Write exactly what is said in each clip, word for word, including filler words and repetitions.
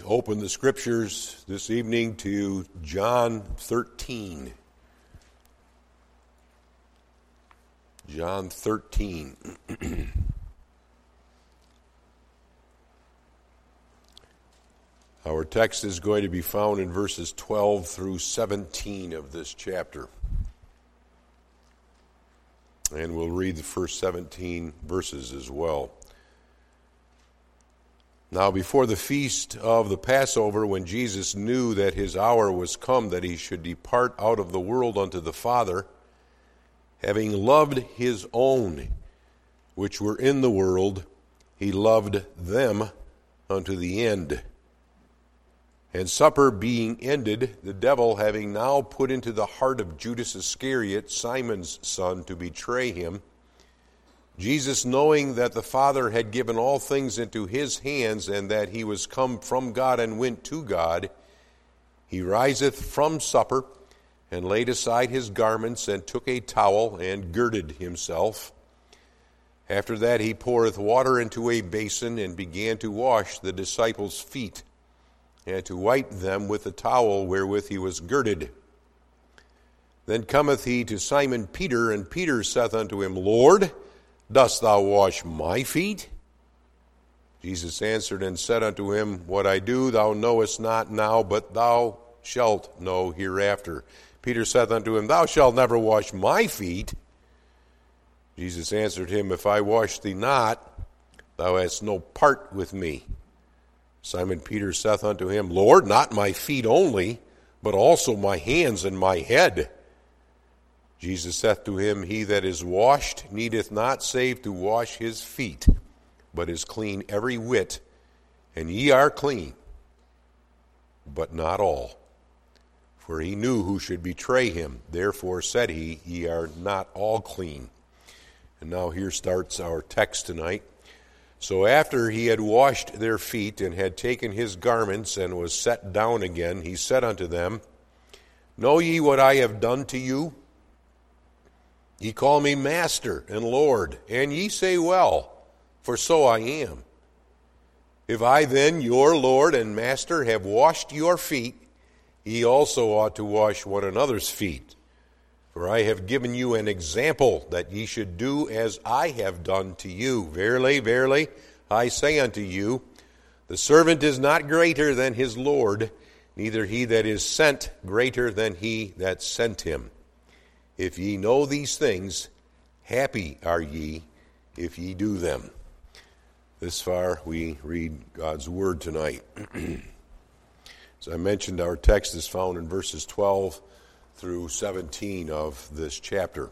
open the scriptures this evening to John thirteen. John thirteen. Our text is going to be found in verses twelve through seventeen of this chapter. And we'll read the first seventeen verses as well. Now before the feast of the Passover, when Jesus knew that his hour was come that he should depart out of the world unto the Father, having loved his own which were in the world, he loved them unto the end. And supper being ended, the devil having now put into the heart of Judas Iscariot, Simon's son, to betray him, Jesus, knowing that the Father had given all things into his hands, and that he was come from God and went to God, he riseth from supper, and laid aside his garments, and took a towel, and girded himself. After that he poureth water into a basin, and began to wash the disciples' feet, and to wipe them with the towel wherewith he was girded. Then cometh he to Simon Peter, and Peter saith unto him, Lord, dost thou wash my feet? Jesus answered and said unto him, What I do thou knowest not now, but thou shalt know hereafter. Peter saith unto him, Thou shalt never wash my feet. Jesus answered him, If I wash thee not, thou hast no part with me. Simon Peter saith unto him, Lord, not my feet only, but also my hands and my head. Jesus saith to him, He that is washed needeth not save to wash his feet, but is clean every whit, and ye are clean, but not all. For he knew who should betray him. Therefore said he, Ye are not all clean. And now here starts our text tonight. So after he had washed their feet, and had taken his garments, and was set down again, he said unto them, Know ye what I have done to you? Ye call me Master and Lord, and ye say well, for so I am. If I then, your Lord and Master, have washed your feet, ye also ought to wash one another's feet. For I have given you an example, that ye should do as I have done to you. Verily, verily, I say unto you, the servant is not greater than his Lord, neither he that is sent greater than he that sent him. If ye know these things, happy are ye if ye do them. This far we read God's word tonight. As I mentioned, our text is found in verses twelve through seventeen of this chapter.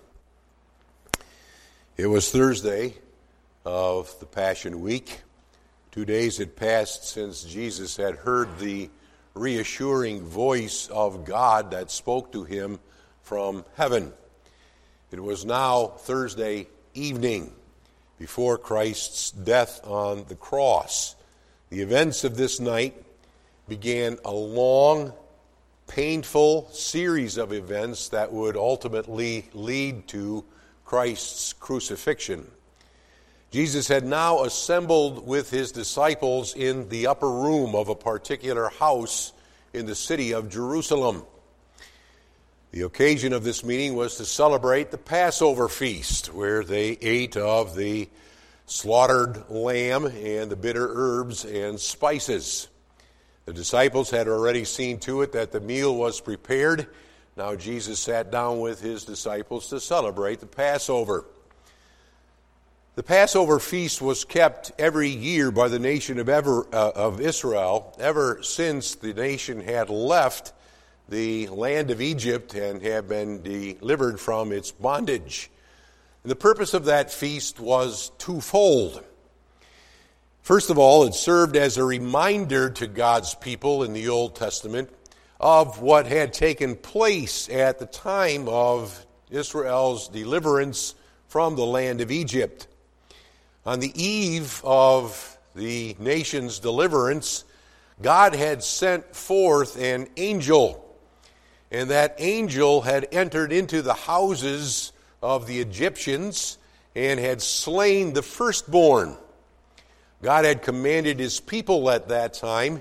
It was Thursday of the Passion Week. Two days had passed since Jesus had heard the reassuring voice of God that spoke to him from heaven. It was now Thursday evening before Christ's death on the cross. The events of this night began a long, painful series of events that would ultimately lead to Christ's crucifixion. Jesus had now assembled with his disciples in the upper room of a particular house in the city of Jerusalem. The occasion of this meeting was to celebrate the Passover feast, where they ate of the slaughtered lamb and the bitter herbs and spices. The disciples had already seen to it that the meal was prepared. Now Jesus sat down with his disciples to celebrate the Passover. The Passover feast was kept every year by the nation of, ever, uh, of Israel ever since the nation had left the land of Egypt and had been delivered from its bondage. And the purpose of that feast was twofold. First of all, it served as a reminder to God's people in the Old Testament of what had taken place at the time of Israel's deliverance from the land of Egypt. On the eve of the nation's deliverance, God had sent forth an angel, and that angel had entered into the houses of the Egyptians and had slain the firstborn. God had commanded his people at that time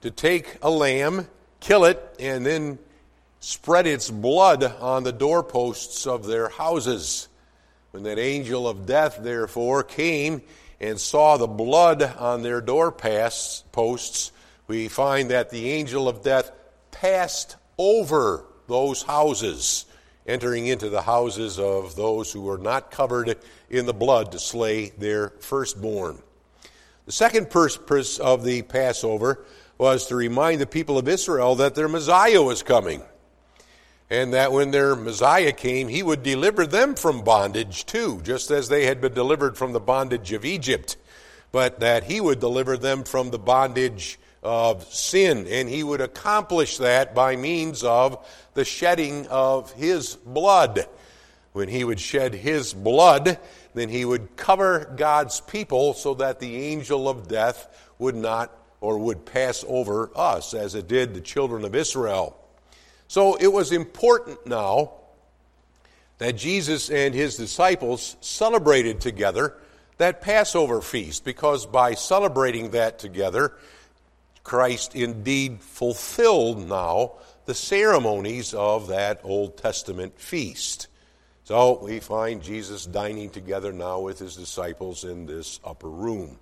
to take a lamb, kill it, and then spread its blood on the doorposts of their houses. When that angel of death, therefore, came and saw the blood on their doorposts, we find that the angel of death passed over those houses, entering into the houses of those who were not covered in the blood to slay their firstborn. The second purpose of the Passover was to remind the people of Israel that their Messiah was coming, and that when their Messiah came, he would deliver them from bondage too, just as they had been delivered from the bondage of Egypt, but that he would deliver them from the bondage of sin, and he would accomplish that by means of the shedding of his blood. When he would shed his blood, then he would cover God's people so that the angel of death would not or would pass over us as it did the children of Israel. So it was important now that Jesus and his disciples celebrated together that Passover feast, because by celebrating that together, Christ indeed fulfilled now the ceremonies of that Old Testament feast. So we find Jesus dining together now with his disciples in this upper room.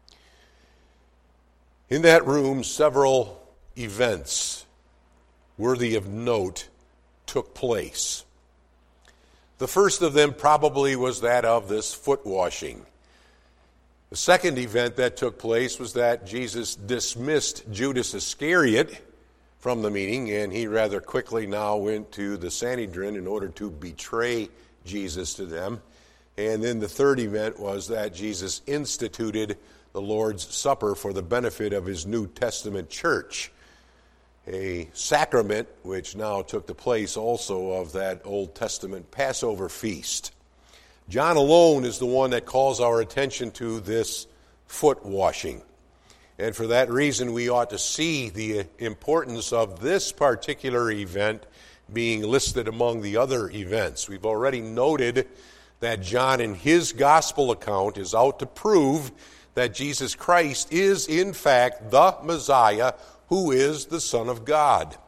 In that room, several events worthy of note took place. The first of them probably was that of this foot washing. The second event that took place was that Jesus dismissed Judas Iscariot from the meeting, and he rather quickly now went to the Sanhedrin in order to betray Jesus to them. And then the third event was that Jesus instituted the Lord's Supper for the benefit of his New Testament church, a sacrament which now took the place also of that Old Testament Passover feast. John alone is the one that calls our attention to this foot washing. And for that reason, we ought to see the importance of this particular event being listed among the other events. We've already noted that John, in his gospel account, is out to prove that Jesus Christ is, in fact, the Messiah, who is the Son of God.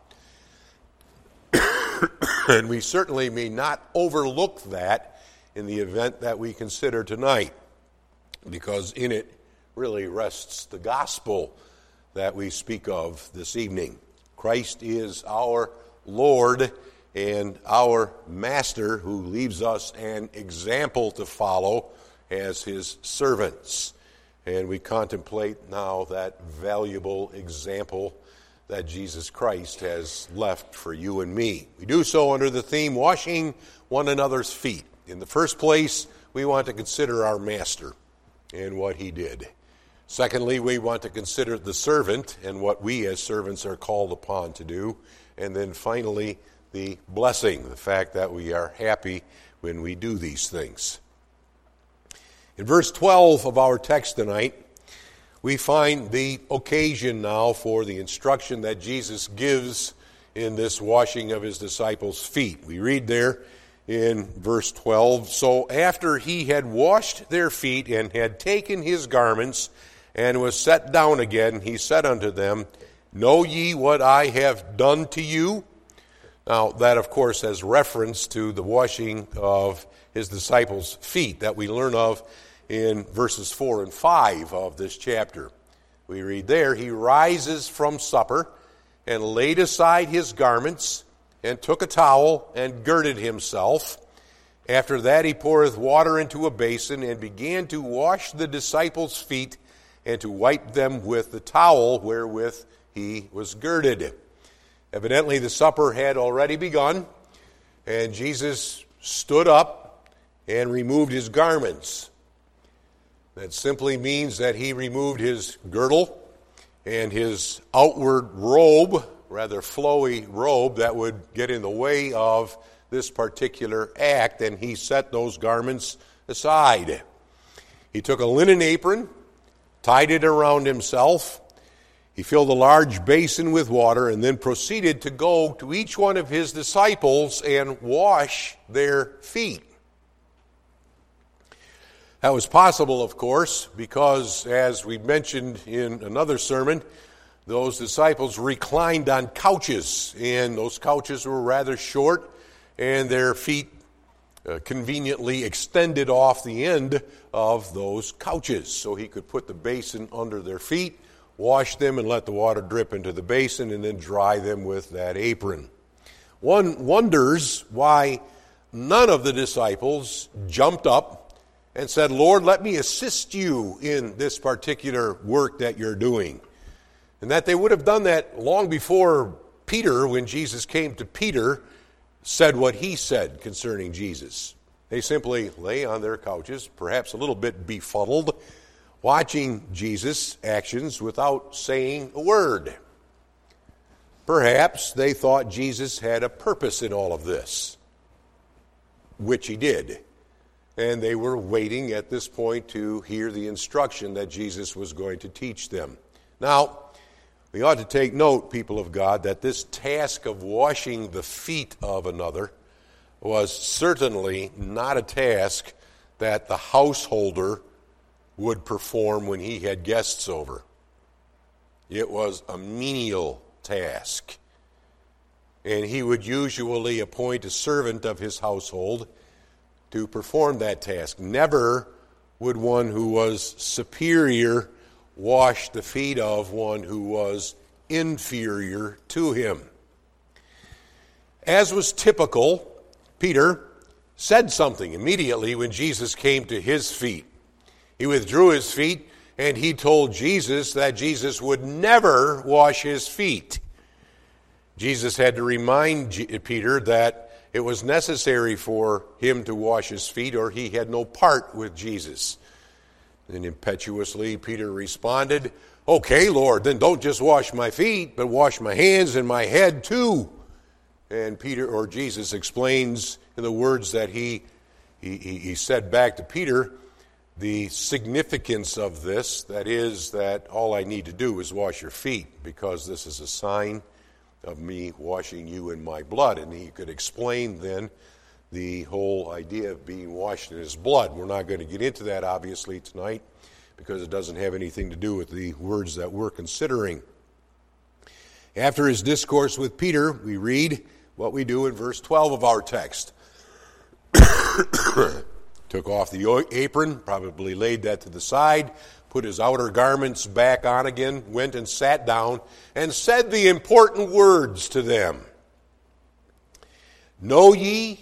And we certainly may not overlook that in the event that we consider tonight, because in it really rests the gospel that we speak of this evening. Christ is our Lord and our Master, who leaves us an example to follow as his servants. And we contemplate now that valuable example that Jesus Christ has left for you and me. We do so under the theme, washing one another's feet. In the first place, we want to consider our Master and what he did. Secondly, we want to consider the servant and what we as servants are called upon to do. And then finally, the blessing, the fact that we are happy when we do these things. In verse twelve of our text tonight, we find the occasion now for the instruction that Jesus gives in this washing of his disciples' feet. We read there in verse twelve, "So after he had washed their feet and had taken his garments and was set down again, he said unto them, Know ye what I have done to you?" Now, that, of course, has reference to the washing of his disciples' feet that we learn of in verses four and five of this chapter. We read there, "He rises from supper and laid aside his garments and took a towel and girded himself. After that he poureth water into a basin and began to wash the disciples' feet and to wipe them with the towel wherewith he was girded." Evidently the supper had already begun, and Jesus stood up and removed his garments. That simply means that he removed his girdle and his outward robe, rather flowy robe that would get in the way of this particular act, and he set those garments aside. He took a linen apron, tied it around himself. He filled a large basin with water and then proceeded to go to each one of his disciples and wash their feet. That was possible, of course, because, as we mentioned in another sermon, those disciples reclined on couches, and those couches were rather short, and their feet uh, conveniently extended off the end of those couches, so he could put the basin under their feet, wash them, and let the water drip into the basin, and then dry them with that apron. One wonders why none of the disciples jumped up and said, "Lord, let me assist you in this particular work that you're doing." And that they would have done that long before Peter, when Jesus came to Peter, said what he said concerning Jesus. They simply lay on their couches, perhaps a little bit befuddled, watching Jesus' actions without saying a word. Perhaps they thought Jesus had a purpose in all of this, which he did. And they were waiting at this point to hear the instruction that Jesus was going to teach them. Now, we ought to take note, people of God, that this task of washing the feet of another was certainly not a task that the householder would perform when he had guests over. It was a menial task. And he would usually appoint a servant of his household to perform that task. Never would one who was superior wash the feet of one who was inferior to him. As was typical, Peter said something immediately when Jesus came to his feet. He withdrew his feet, and he told Jesus that Jesus would never wash his feet. Jesus had to remind Peter that it was necessary for him to wash his feet, or he had no part with Jesus. And impetuously, Peter responded, "Okay, Lord, then don't just wash my feet, but wash my hands and my head too." And Peter, or Jesus, explains in the words that he, he, he said back to Peter the significance of this. That is, that all I need to do is wash your feet, because this is a sign of me washing you in my blood. And he could explain then the whole idea of being washed in his blood. We're not going to get into that, obviously, tonight, because it doesn't have anything to do with the words that we're considering. After his discourse with Peter, we read what we do in verse twelve of our text. Took off the apron, probably laid that to the side, put his outer garments back on again, went and sat down, and said the important words to them. "Know ye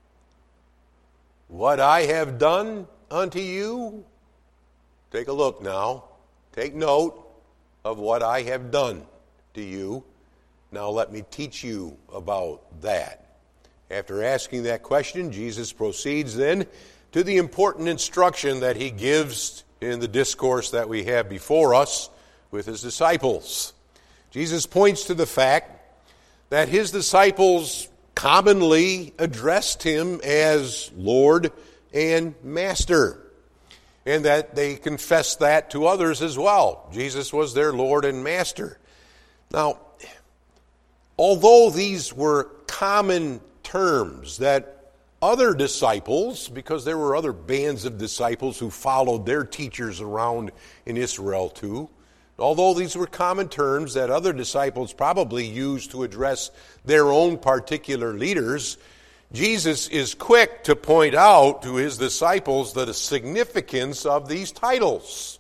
what I have done unto you?" Take a look now. Take note of what I have done to you. Now let me teach you about that. After asking that question, Jesus proceeds then to the important instruction that he gives in the discourse that we have before us with his disciples. Jesus points to the fact that his disciples commonly addressed him as Lord and Master, and that they confessed that to others as well. Jesus was their Lord and Master. Now, although these were common terms that other disciples, because there were other bands of disciples who followed their teachers around in Israel too, although these were common terms that other disciples probably used to address their own particular leaders, Jesus is quick to point out to his disciples the significance of these titles.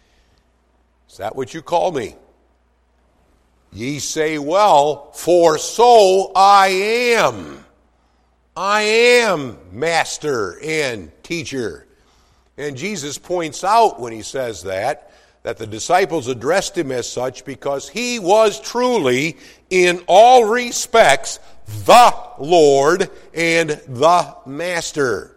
"Is that what you call me? Ye say well, for so I am. I am master and teacher." And Jesus points out when he says that, that the disciples addressed him as such because he was truly, in all respects, the Lord and the Master.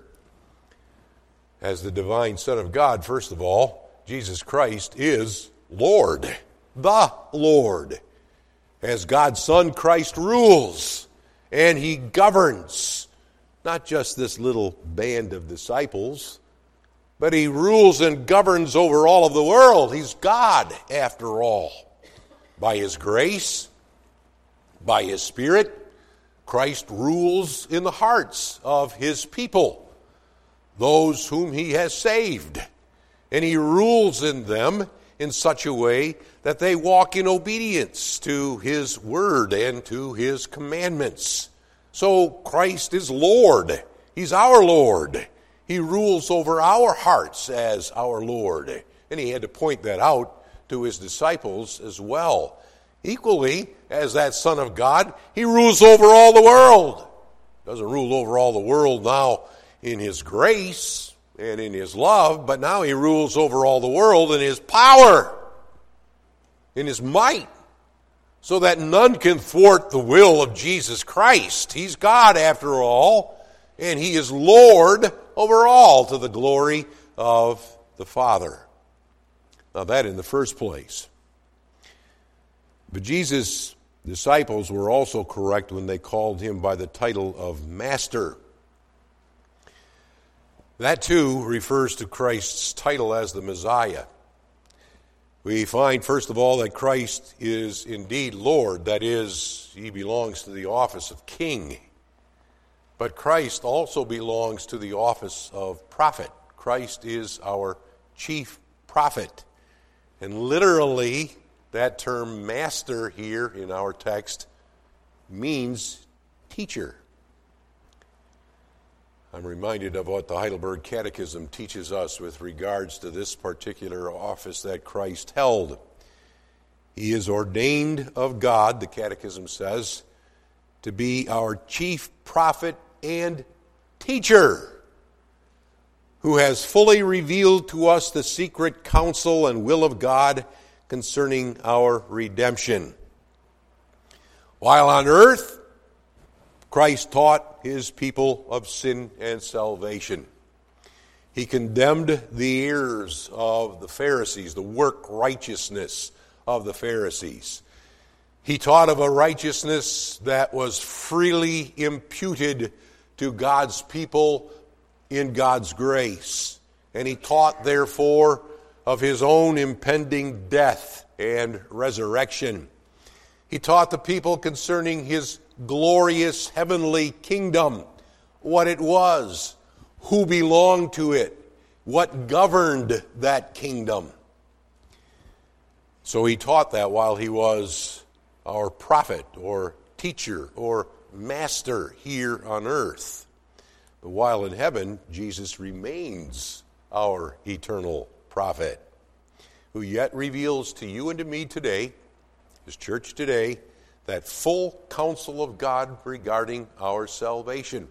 As the divine Son of God, first of all, Jesus Christ is Lord, the Lord. As God's Son, Christ rules, and he governs not just this little band of disciples, but he rules and governs over all of the world. He's God, after all. By his grace, by his Spirit, Christ rules in the hearts of his people, those whom he has saved. And he rules in them in such a way that they walk in obedience to his word and to his commandments. So Christ is Lord. He's our Lord. He rules over our hearts as our Lord. And he had to point that out to his disciples as well. Equally, as that Son of God, he rules over all the world. Doesn't rule over all the world now in his grace and in his love, but now he rules over all the world in his power, in his might, so that none can thwart the will of Jesus Christ. He's God after all, and he is Lord over all to the glory of the Father. Now that in the first place. But Jesus' disciples were also correct when they called him by the title of Master. That too refers to Christ's title as the Messiah. We find, first of all, that Christ is indeed Lord. That is, he belongs to the office of King. But Christ also belongs to the office of prophet. Christ is our chief prophet. And literally, that term master here in our text means teacher. I'm reminded of what the Heidelberg Catechism teaches us with regards to this particular office that Christ held. He is ordained of God, the Catechism says, to be our chief prophet and teacher, who has fully revealed to us the secret counsel and will of God concerning our redemption. While on earth, Christ taught his people of sin and salvation. He condemned the errors of the Pharisees, the work righteousness of the Pharisees. He taught of a righteousness that was freely imputed to God's people in God's grace. And he taught, therefore, of his own impending death and resurrection. He taught the people concerning his glorious heavenly kingdom, what it was, who belonged to it, what governed that kingdom. So he taught that while he was our prophet or teacher or master here on earth. But while in heaven, Jesus remains our eternal prophet, who yet reveals to you and to me today, his church today, that full counsel of God regarding our salvation.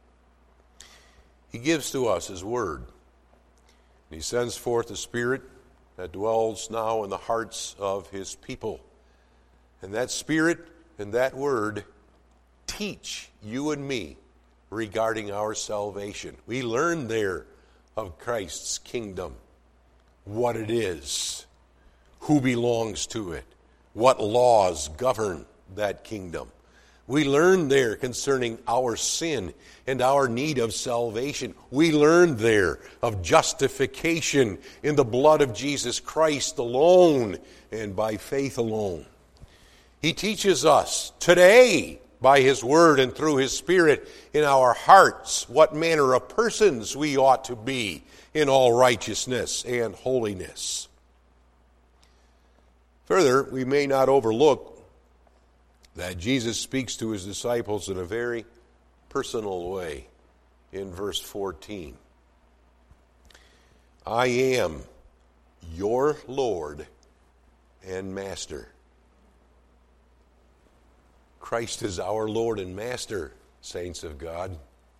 He gives to us his word. He sends forth the Spirit that dwells now in the hearts of his people. And that Spirit and that word teach you and me regarding our salvation. We learn there of Christ's kingdom, what it is, who belongs to it, what laws govern that kingdom. We learn there concerning our sin and our need of salvation. We learn there of justification in the blood of Jesus Christ alone and by faith alone. He teaches us today by his word and through his Spirit in our hearts what manner of persons we ought to be in all righteousness and holiness. Further, we may not overlook that Jesus speaks to his disciples in a very personal way in verse fourteen. I am your Lord and Master. Christ is our Lord and Master, saints of God.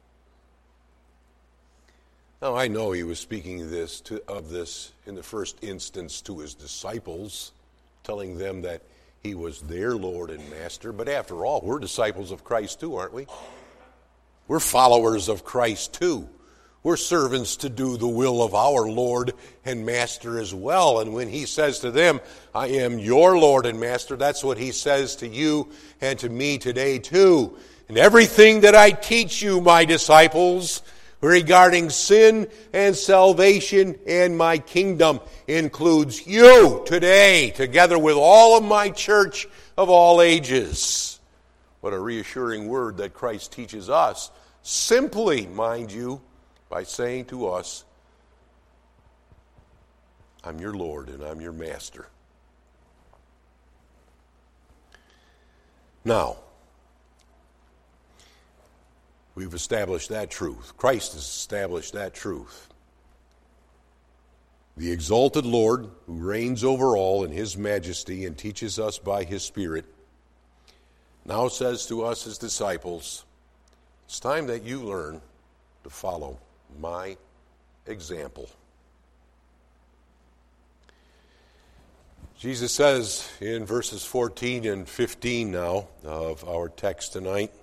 Now, I know he was speaking this to, of this in the first instance to his disciples, telling them that he was their Lord and Master. But after all, we're disciples of Christ too, aren't we? We're followers of Christ too. We're servants to do the will of our Lord and Master as well. And when he says to them, I am your Lord and Master, that's what he says to you and to me today too. And everything that I teach you, my disciples, regarding sin and salvation and my kingdom includes you today, together with all of my church of all ages. What a reassuring word that Christ teaches us, simply, mind you, by saying to us, I'm your Lord and I'm your master. Now, we've established that truth. Christ has established that truth. The exalted Lord, who reigns over all in his majesty and teaches us by his Spirit, now says to us, his disciples, it's time that you learn to follow my example. Jesus says in verses fourteen and fifteen now of our text tonight,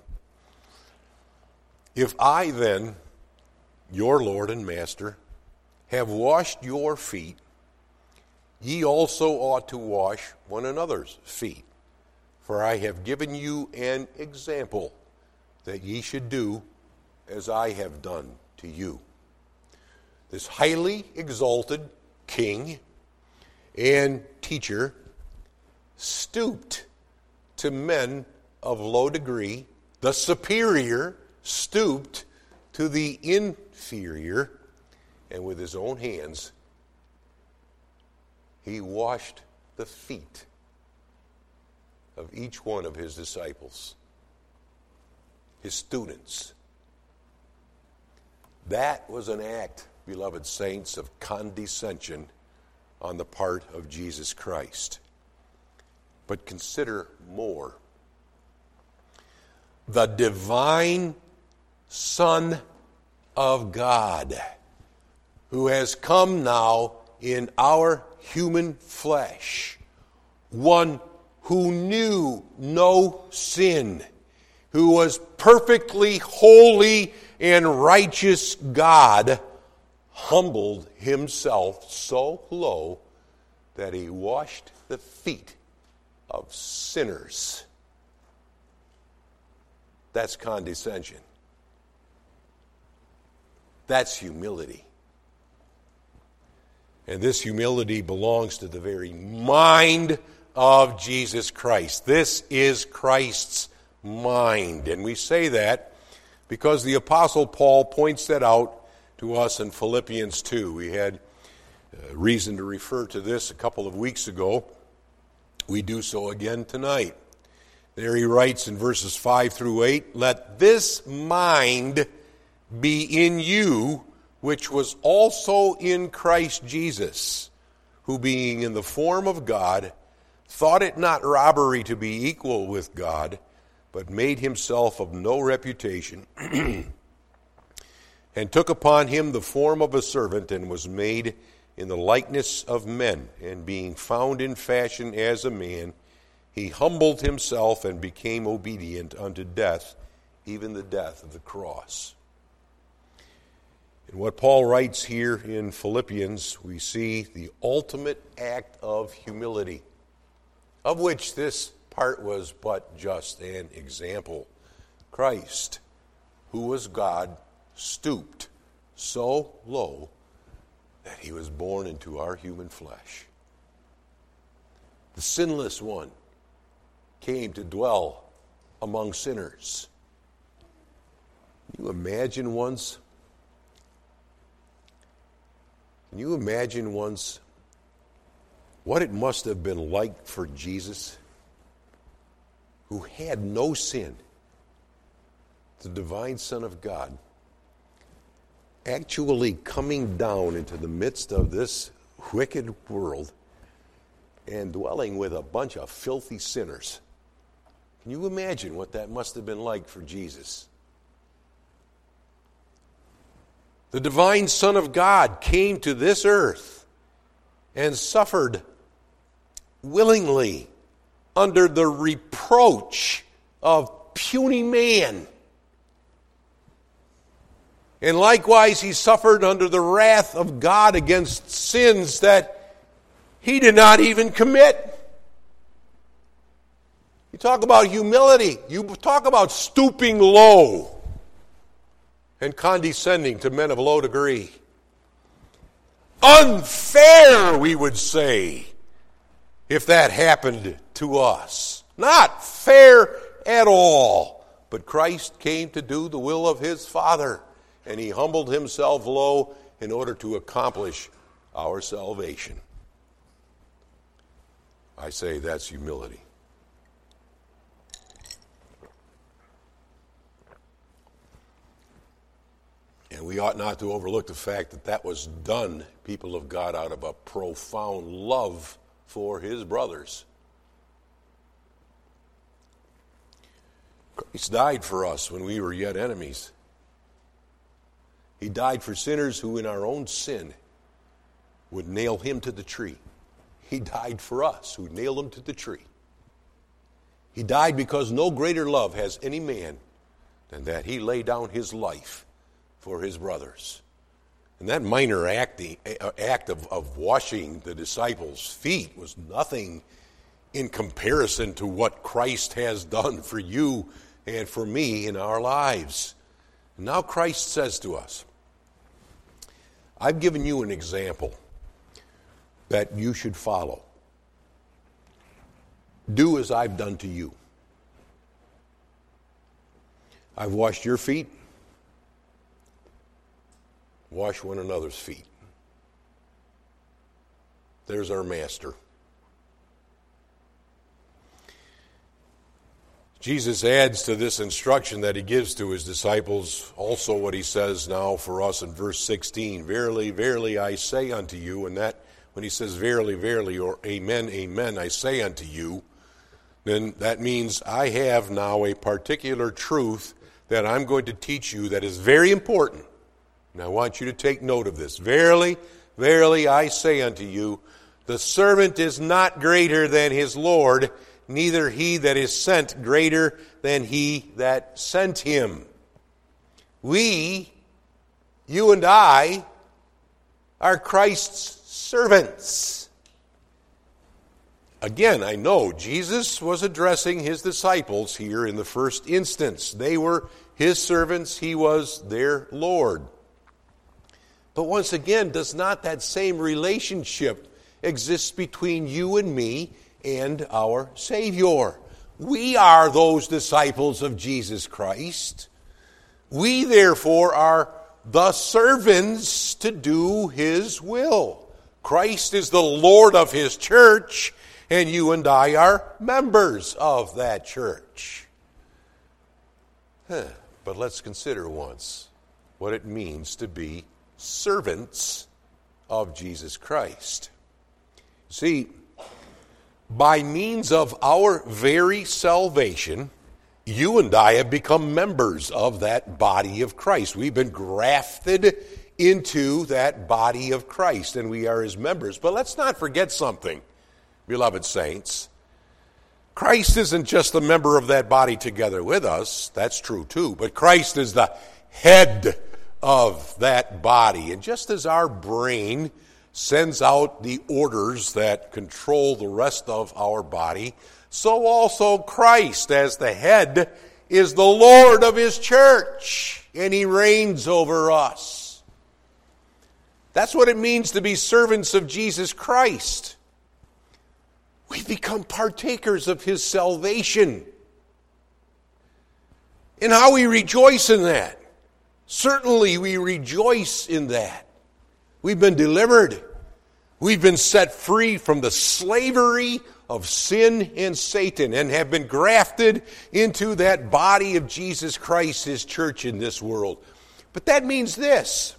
if I then, your Lord and Master, have washed your feet, ye also ought to wash one another's feet. For I have given you an example that ye should do as I have done to you. This highly exalted king and teacher stooped to men of low degree. The superior stooped to the inferior, and with his own hands, he washed the feet of each one of his disciples, his students. That was an act, beloved saints, of condescension on the part of Jesus Christ. But consider more. The divine Son of God, who has come now in our human flesh, one who knew no sin, who was perfectly holy and righteous God, humbled himself so low that he washed the feet of sinners. That's condescension. That's humility. And this humility belongs to the very mind of Jesus Christ. This is Christ's mind. And we say that because the Apostle Paul points that out to us in Philippians two. We had reason to refer to this a couple of weeks ago. We do so again tonight. There he writes in verses five through eight, let this mind be in you, which was also in Christ Jesus, who being in the form of God, thought it not robbery to be equal with God, but made himself of no reputation, and took upon him the form of a servant, and was made in the likeness of men. And being found in fashion as a man, he humbled himself and became obedient unto death, even the death of the cross. In what Paul writes here in Philippians, we see the ultimate act of humility, of which this part was but just an example. Christ, who was God, stooped so low that he was born into our human flesh. The sinless one came to dwell among sinners. Can you imagine once? Can you imagine once what it must have been like for Jesus, who had no sin, the divine Son of God, actually coming down into the midst of this wicked world and dwelling with a bunch of filthy sinners? Can you imagine what that must have been like for Jesus? The divine Son of God came to this earth and suffered willingly under the reproach of puny man. And likewise, he suffered under the wrath of God against sins that he did not even commit. You talk about humility. You talk about stooping low and condescending to men of low degree. Unfair, we would say, if that happened to us. Not fair at all. But Christ came to do the will of his Father, and he humbled himself low in order to accomplish our salvation. I say that's humility. And we ought not to overlook the fact that that was done, people of God, out of a profound love for his brothers. Christ died for us when we were yet enemies. He died for sinners who in our own sin would nail him to the tree. He died for us who nailed him to the tree. He died because no greater love has any man than that he lay down his life for his brothers. And that minor act, act of, of washing the disciples' feet was nothing in comparison to what Christ has done for you and for me in our lives. And now Christ says to us, I've given you an example that you should follow. Do as I've done to you. I've washed your feet. Wash one another's feet. There's our master. Jesus adds to this instruction that he gives to his disciples also what he says now for us in verse sixteen. Verily, verily, I say unto you, and that when he says verily, verily, or amen, amen, I say unto you, then that means I have now a particular truth that I'm going to teach you that is very important. And I want you to take note of this. Verily, verily, I say unto you, the servant is not greater than his Lord, neither he that is sent greater than he that sent him. We, you and I, are Christ's servants. Again, I know Jesus was addressing his disciples here in the first instance. They were his servants, he was their Lord. But once again, does not that same relationship exist between you and me and our Savior? We are those disciples of Jesus Christ. We, therefore, are the servants to do his will. Christ is the Lord of his church, and you and I are members of that church. Huh. But let's consider once what it means to be servants of Jesus Christ. See, by means of our very salvation, you and I have become members of that body of Christ. We've been grafted into that body of Christ, and we are his members. But let's not forget something, beloved saints. Christ isn't just a member of that body together with us. That's true too. But Christ is the head of that body. And just as our brain sends out the orders that control the rest of our body, so also Christ, as the head, is the Lord of his church, and he reigns over us. That's what it means to be servants of Jesus Christ. We become partakers of his salvation. And how we rejoice in that. Certainly we rejoice in that. We've been delivered. We've been set free from the slavery of sin and Satan and have been grafted into that body of Jesus Christ, his church in this world. But that means this.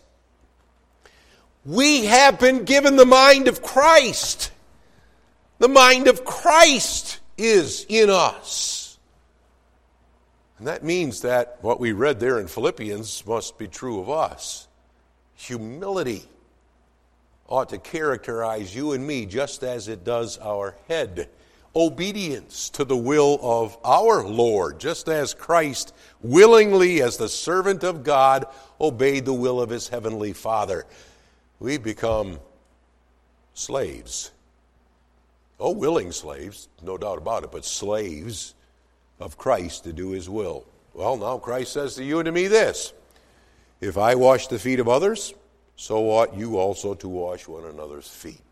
We have been given the mind of Christ. The mind of Christ is in us. And that means that what we read there in Philippians must be true of us. Humility ought to characterize you and me just as it does our head. Obedience to the will of our Lord, just as Christ willingly, as the servant of God, obeyed the will of his heavenly Father. We become slaves. Oh, willing slaves, no doubt about it, but slaves of Christ to do his will. Well, now Christ says to you and to me this: if I wash the feet of others, so ought you also to wash one another's feet.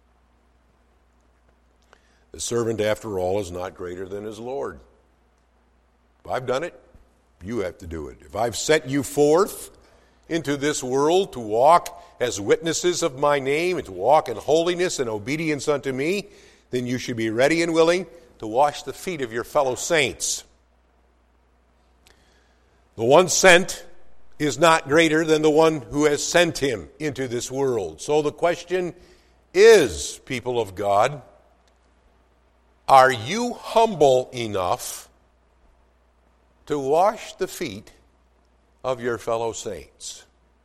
The servant, after all, is not greater than his Lord. If I've done it, you have to do it. If I've sent you forth into this world to walk as witnesses of my name and to walk in holiness and obedience unto me, then you should be ready and willing to wash the feet of your fellow saints. The one sent is not greater than the one who has sent him into this world. So the question is, people of God, are you humble enough to wash the feet of your fellow saints?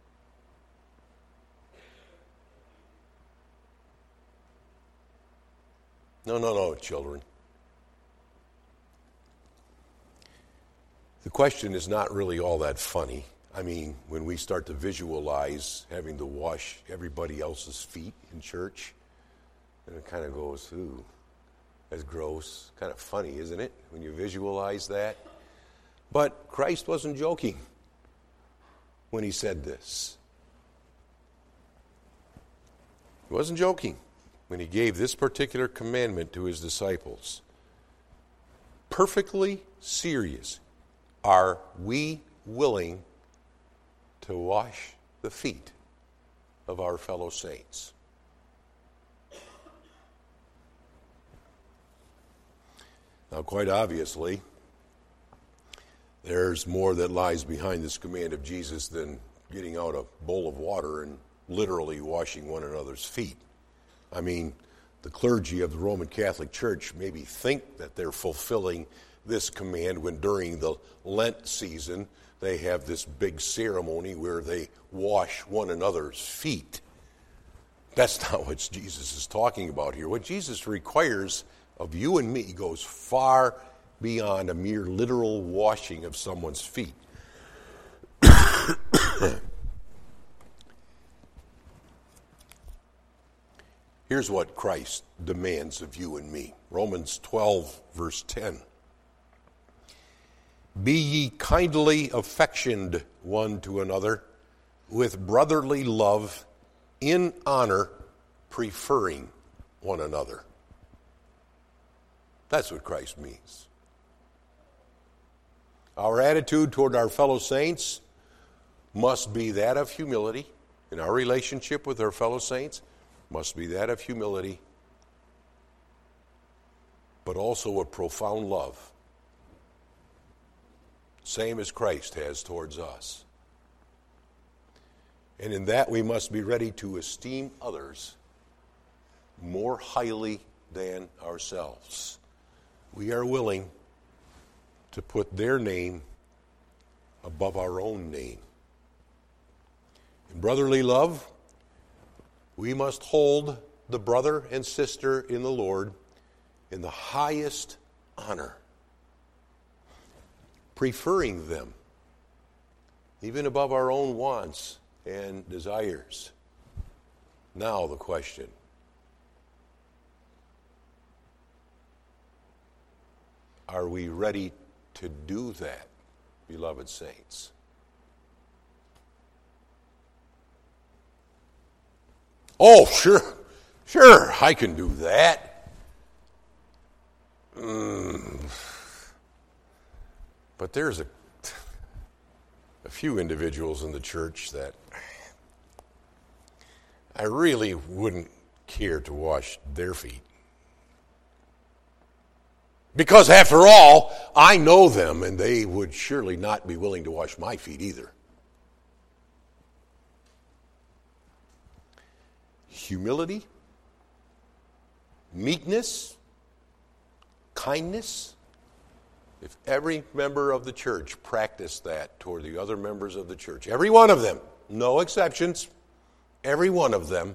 No, no, no, children. The question is not really all that funny. I mean, when we start to visualize having to wash everybody else's feet in church, and it kind of goes, ooh, that's gross. Kind of funny, isn't it, when you visualize that? But Christ wasn't joking when he said this. He wasn't joking when he gave this particular commandment to his disciples. Perfectly serious. Are we willing to wash the feet of our fellow saints? Now, quite obviously, there's more that lies behind this command of Jesus than getting out a bowl of water and literally washing one another's feet. I mean, the clergy of the Roman Catholic Church maybe think that they're fulfilling this command when during the Lent season they have this big ceremony where they wash one another's feet. That's not what Jesus is talking about here. What Jesus requires of you and me goes far beyond a mere literal washing of someone's feet. Here's what Christ demands of you and me. Romans twelve, verse ten. Be ye kindly affectioned one to another with brotherly love, in honor, preferring one another. That's what Christ means. Our attitude toward our fellow saints must be that of humility. In our relationship with our fellow saints, must be that of humility, but also a profound love, same as Christ has towards us. And in that we must be ready to esteem others more highly than ourselves. We are willing to put their name above our own name. In brotherly love, we must hold the brother and sister in the Lord in the highest honor, preferring them even above our own wants and desires. Now the question: are we ready to do that, beloved saints? Oh, sure, sure, I can do that. Mm. But there's a, a few individuals in the church that I really wouldn't care to wash their feet. Because after all, I know them, and they would surely not be willing to wash my feet either. Humility, meekness, kindness. If every member of the church practiced that toward the other members of the church, every one of them, no exceptions, every one of them,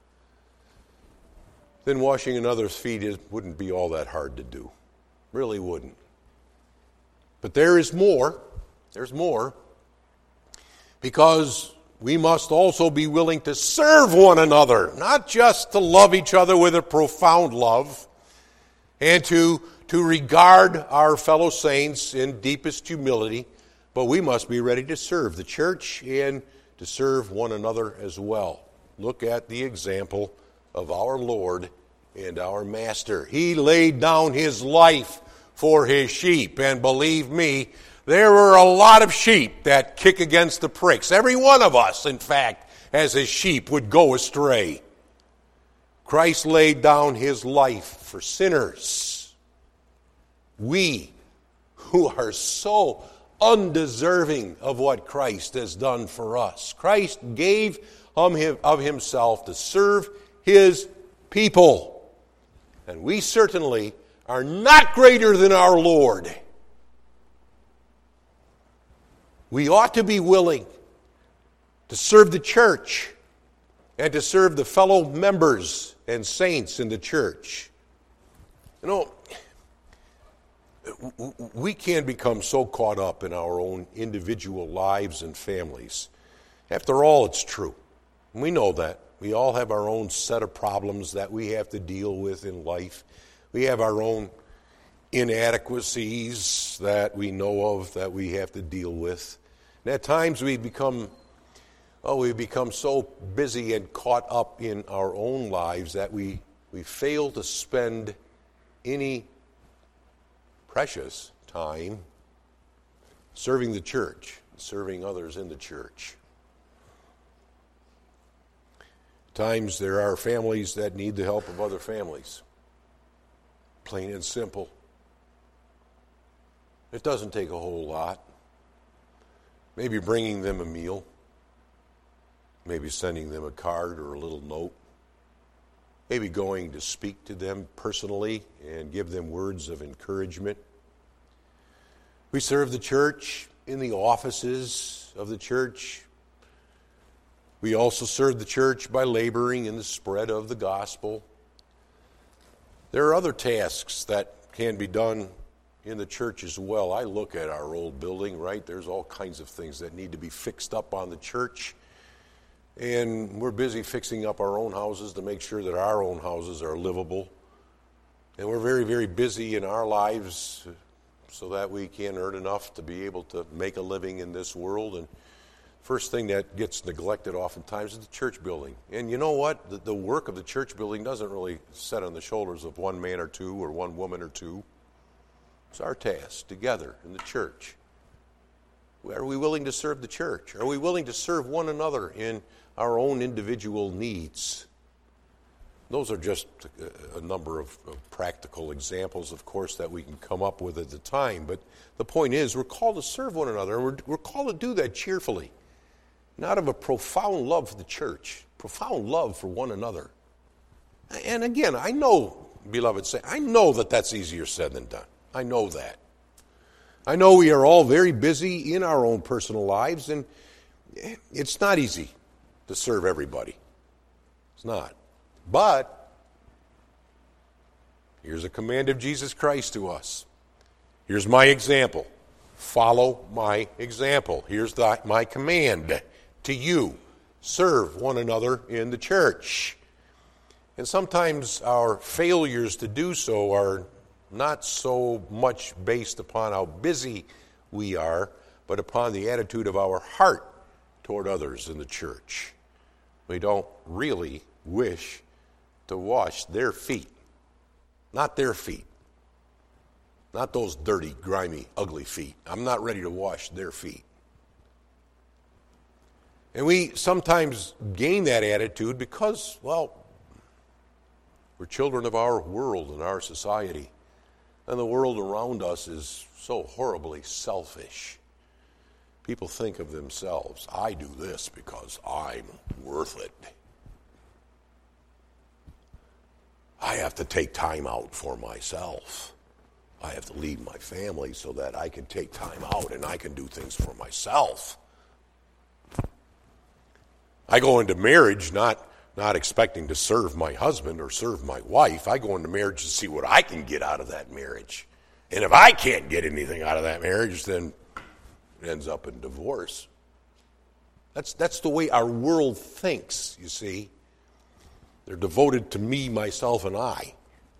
then washing another's feet is, wouldn't be all that hard to do. Really wouldn't. But there is more. There's more. Because we must also be willing to serve one another, not just to love each other with a profound love, and to, to regard our fellow saints in deepest humility, but we must be ready to serve the church and to serve one another as well. Look at the example of our Lord and our Master. He laid down his life for his sheep, and believe me, there were a lot of sheep that kick against the pricks. Every one of us, in fact, as a sheep would go astray. Christ laid down his life for sinners. We, who are so undeserving of what Christ has done for us. Christ gave of himself to serve his people. And we certainly are not greater than our Lord. We ought to be willing to serve the church and to serve the fellow members and saints in the church. You know, we can become so caught up in our own individual lives and families. After all, it's true. We know that. We all have our own set of problems that we have to deal with in life. We have our own inadequacies that we know of that we have to deal with. And at times we become, oh, we become so busy and caught up in our own lives that we, we fail to spend any precious time serving the church, serving others in the church. Times there are families that need the help of other families. Plain and simple. It doesn't take a whole lot. Maybe bringing them a meal. Maybe sending them a card or a little note. Maybe going to speak to them personally and give them words of encouragement. We serve the church in the offices of the church. We also serve the church by laboring in the spread of the gospel. There are other tasks that can be done in the church as well. I look at our old building, right? There's all kinds of things that need to be fixed up on the church. And we're busy fixing up our own houses to make sure that our own houses are livable. And we're very, very busy in our lives so that we can earn enough to be able to make a living in this world. And first thing that gets neglected oftentimes is the church building. And you know what? The, the work of the church building doesn't really set on the shoulders of one man or two or one woman or two. It's our task together in the church. Are we willing to serve the church? Are we willing to serve one another in our own individual needs? Those are just a number of, of practical examples, of course, that we can come up with at the time. But the point is, we're called to serve one another, and we're, we're called to do that cheerfully. Not of a profound love for the church, profound love for one another. And again, I know, beloved, say, I know that that's easier said than done. I know that. I know we are all very busy in our own personal lives, and it's not easy to serve everybody. It's not. But here's a command of Jesus Christ to us. Here's my example. Follow my example. Here's the, my command to you. Serve one another in the church. And sometimes our failures to do so are not so much based upon how busy we are, but upon the attitude of our heart toward others in the church. We don't really wish to wash their feet. Not their feet. Not those dirty, grimy, ugly feet. I'm not ready to wash their feet. And we sometimes gain that attitude because, well, we're children of our world and our society. And the world around us is so horribly selfish. People think of themselves, I do this because I'm worth it. I have to take time out for myself. I have to leave my family so that I can take time out and I can do things for myself. I go into marriage not, not expecting to serve my husband or serve my wife. I go into marriage to see what I can get out of that marriage. And if I can't get anything out of that marriage, then it ends up in divorce. That's, that's the way our world thinks, you see. They're devoted to me, myself, and I.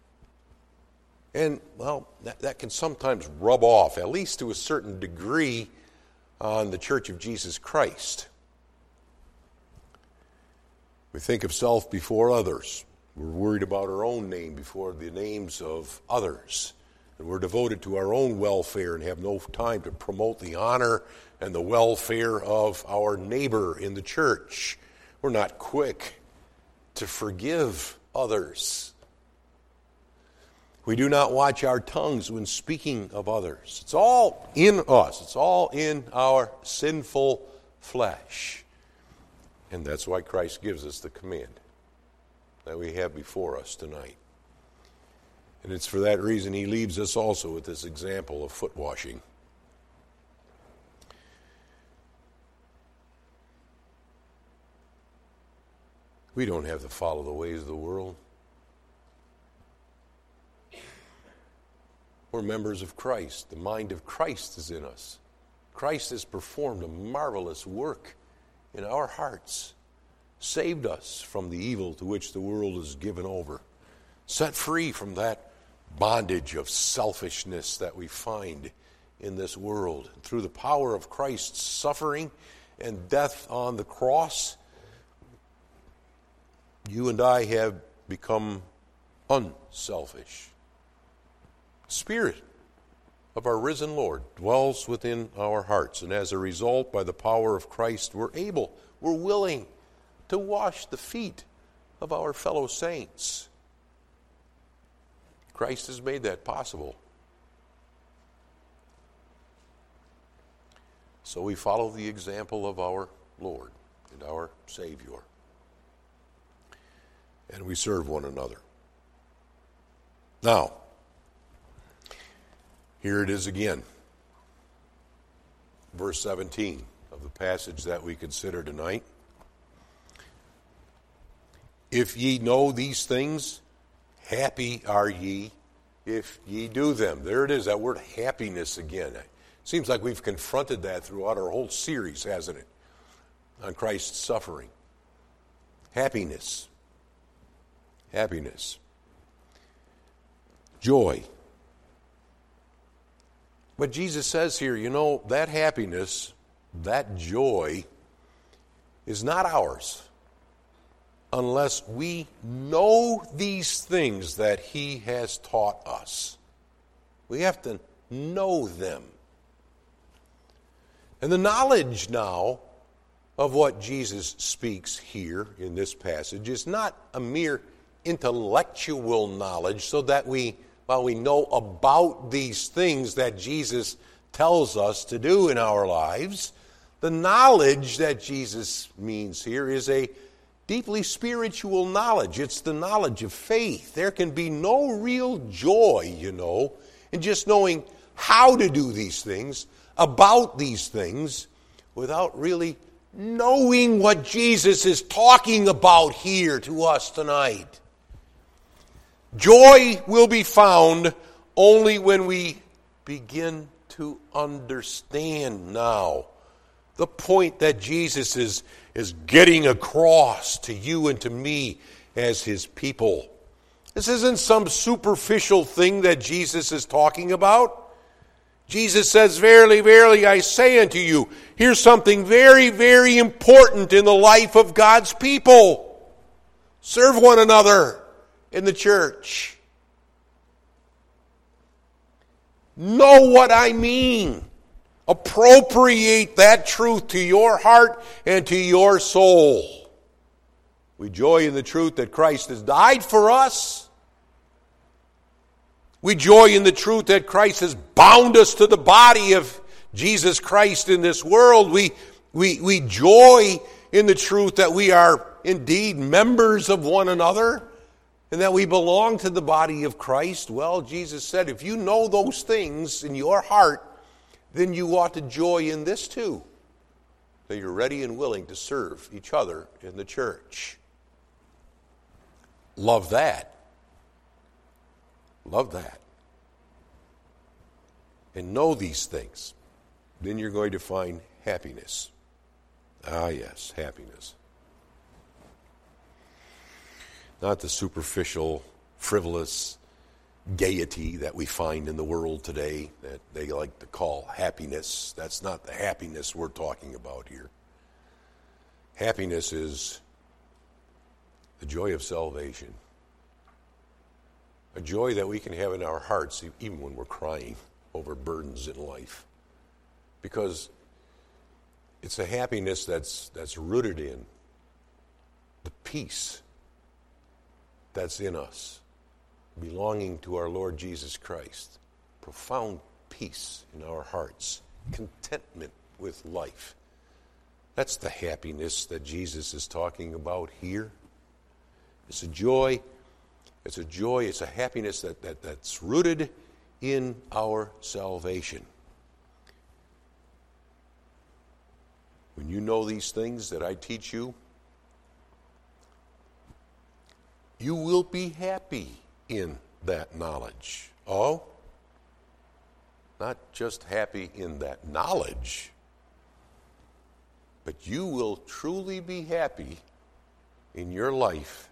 And, well, that, that can sometimes rub off, at least to a certain degree, on the Church of Jesus Christ. We think of self before others. We're worried about our own name before the names of others. And we're devoted to our own welfare and have no time to promote the honor and the welfare of our neighbor in the church. We're not quick to forgive others. We do not watch our tongues when speaking of others. It's all in us. It's all in our sinful flesh. And that's why Christ gives us the command that we have before us tonight. And it's for that reason he leaves us also with this example of foot washing. We don't have to follow the ways of the world. We're members of Christ. The mind of Christ is in us. Christ has performed a marvelous work in our hearts, saved us from the evil to which the world is given over, set free from that bondage of selfishness that we find in this world. Through the power of Christ's suffering and death on the cross, you and I have become unselfish. Spirit of our risen Lord dwells within our hearts, and as a result, by the power of Christ, we're able, we're willing to wash the feet of our fellow saints. Christ has made that possible. So we follow the example of our Lord and our Savior, and we serve one another. Now, here it is again, verse seventeen of the passage that we consider tonight. If ye know these things, happy are ye if ye do them. There it is, that word happiness again. It seems like we've confronted that throughout our whole series, hasn't it? On Christ's suffering. Happiness. Happiness. Joy. But Jesus says here, you know, that happiness, that joy is not ours unless we know these things that he has taught us. We have to know them. And the knowledge now of what Jesus speaks here in this passage is not a mere intellectual knowledge so that we, while we know about these things that Jesus tells us to do in our lives, the knowledge that Jesus means here is a deeply spiritual knowledge. It's the knowledge of faith. There can be no real joy, you know, in just knowing how to do these things, about these things, without really knowing what Jesus is talking about here to us tonight. Joy will be found only when we begin to understand now the point that Jesus is, is getting across to you and to me as his people. This isn't some superficial thing that Jesus is talking about. Jesus says, verily, verily, I say unto you, here's something very, very important in the life of God's people. Serve one another in the church. Know what I mean. Appropriate that truth to your heart and to your soul. We joy in the truth that Christ has died for us. We joy in the truth that Christ has bound us to the body of Jesus Christ in this world. We, we, we joy in the truth that we are indeed members of one another and that we belong to the body of Christ. Well, Jesus said, if you know those things in your heart, then you ought to joy in this too, that you're ready and willing to serve each other in the church. Love that. Love that. And know these things. Then you're going to find happiness. Ah, yes, happiness. Not the superficial, frivolous gaiety that we find in the world today that they like to call happiness. That's not the happiness we're talking about here. Happiness is the joy of salvation. A joy that we can have in our hearts even when we're crying over burdens in life. Because it's a happiness that's that's rooted in the peace that's in us, belonging to our Lord Jesus Christ, profound peace in our hearts, contentment with life. That's the happiness that Jesus is talking about here. It's a joy, it's a joy, it's a happiness that, that, that's rooted in our salvation. When you know these things that I teach you, you will be happy in that knowledge. Oh, not just happy in that knowledge, but you will truly be happy in your life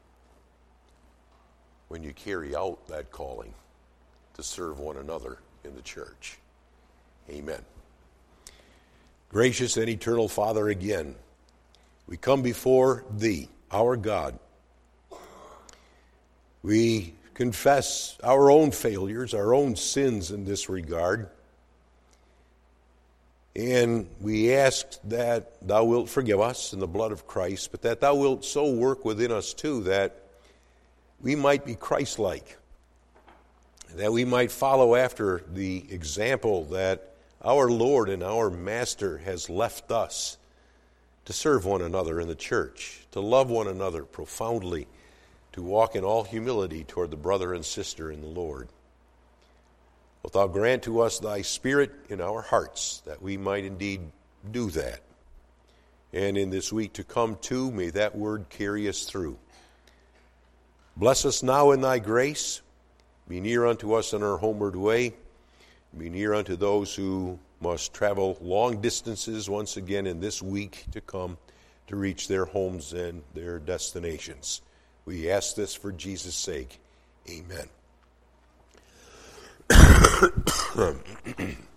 when you carry out that calling to serve one another in the church. Amen. Gracious and eternal Father, again, we come before Thee, our God. We confess our own failures, our own sins in this regard. And we ask that Thou wilt forgive us in the blood of Christ, but that Thou wilt so work within us too that we might be Christ-like, that we might follow after the example that our Lord and our Master has left us to serve one another in the church, to love one another profoundly, to walk in all humility toward the brother and sister in the Lord. Wilt Thou grant to us Thy Spirit in our hearts, that we might indeed do that. And in this week to come too, may that word carry us through. Bless us now in Thy grace. Be near unto us in our homeward way. Be near unto those who must travel long distances once again in this week to come to reach their homes and their destinations. We ask this for Jesus' sake. Amen.